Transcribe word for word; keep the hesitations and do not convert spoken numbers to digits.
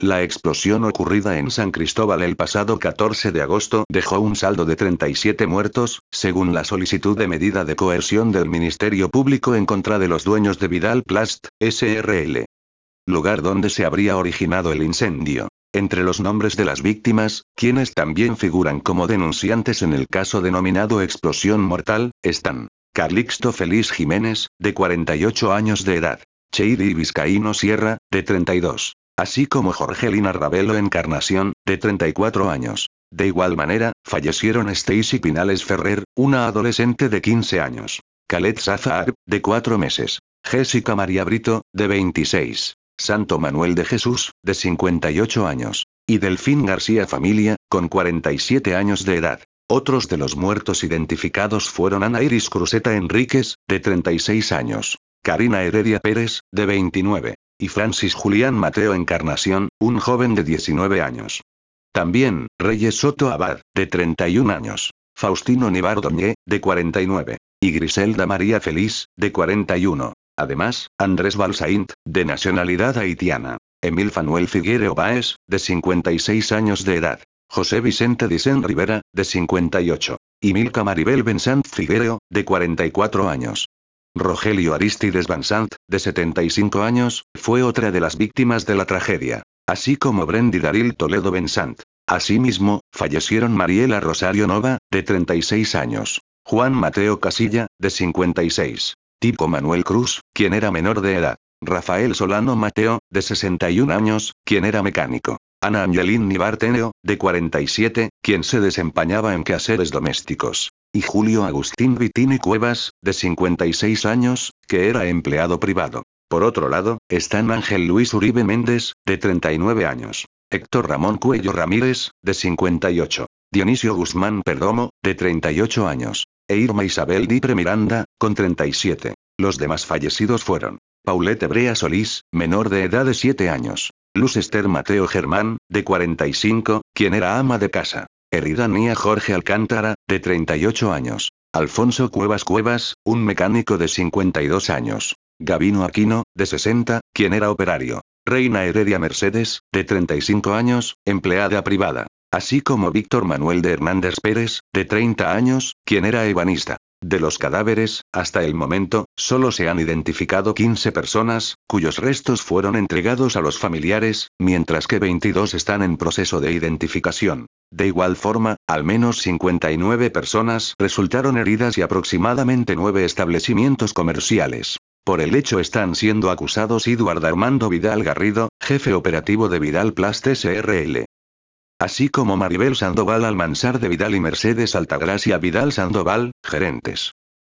La explosión ocurrida en San Cristóbal el pasado catorce de agosto dejó un saldo de treinta y siete muertos, según la solicitud de medida de coerción del Ministerio Público en contra de los dueños de Vidal Plast, S R L. Lugar donde se habría originado el incendio. Entre los nombres de las víctimas, quienes también figuran como denunciantes en el caso denominado explosión mortal, están Calixto Feliz Jiménez, de cuarenta y ocho años de edad. Cheiri Vizcaíno Sierra, de treinta y dos. Así como Jorgelina Ravelo Encarnación, de treinta y cuatro años. De igual manera, fallecieron Stacy Pinales Ferrer, una adolescente de quince años. Khaled Zafar, de cuatro meses. Jessica María Brito, de veintiséis. Santo Manuel de Jesús, de cincuenta y ocho años. Y Delfín García Familia, con cuarenta y siete años de edad. Otros de los muertos identificados fueron Ana Iris Cruzeta Enríquez, de treinta y seis años. Karina Heredia Pérez, de veintinueve. Y Francis Julián Mateo Encarnación, un joven de diecinueve años. También, Reyes Soto Abad, de treinta y un años. Faustino Nivar Doñé, de cuarenta y nueve. Y Griselda María Feliz, de cuarenta y uno. Además, Andrés Balsaint, de nacionalidad haitiana. Emil Fanuel Figuereo Báez, de cincuenta y seis años de edad. José Vicente Dicen Rivera, de cincuenta y ocho. Y Milka Maribel Bensant Figuereo, de cuarenta y cuatro años. Rogelio Aristides Bansant, de setenta y cinco años, fue otra de las víctimas de la tragedia. Así como Brendy Daril Toledo Bensant. Asimismo, fallecieron Mariela Rosario Nova, de treinta y seis años. Juan Mateo Casilla, de cincuenta y seis. Tico Manuel Cruz, quien era menor de edad. Rafael Solano Mateo, de sesenta y un años, quien era mecánico. Ana Angelín Nibarteneo, de cuarenta y siete, quien se desempeñaba en quehaceres domésticos. Y Julio Agustín Vitini Cuevas, de cincuenta y seis años, que era empleado privado. Por otro lado, están Ángel Luis Uribe Méndez, de treinta y nueve años. Héctor Ramón Cuello Ramírez, de cincuenta y ocho. Dionisio Guzmán Perdomo, de treinta y ocho años. E Irma Isabel Dipre Miranda, con treinta y siete. Los demás fallecidos fueron Paulette Brea Solís, menor de edad de siete años. Luz Esther Mateo Germán, de cuarenta y cinco, quien era ama de casa. Eridanía Jorge Alcántara, de treinta y ocho años. Alfonso Cuevas Cuevas, un mecánico de cincuenta y dos años. Gabino Aquino, de sesenta, quien era operario. Reina Heredia Mercedes, de treinta y cinco años, empleada privada. Así como Víctor Manuel de Hernández Pérez, de treinta años, quien era ebanista. De los cadáveres, hasta el momento, solo se han identificado quince personas, cuyos restos fueron entregados a los familiares, mientras que veintidós están en proceso de identificación. De igual forma, al menos cincuenta y nueve personas resultaron heridas y aproximadamente nueve establecimientos comerciales. Por el hecho están siendo acusados Eduardo Armando Vidal Garrido, jefe operativo de Vidal Plast S R L. Así como Maribel Sandoval Almanzar de Vidal y Mercedes Altagracia Vidal Sandoval, gerentes.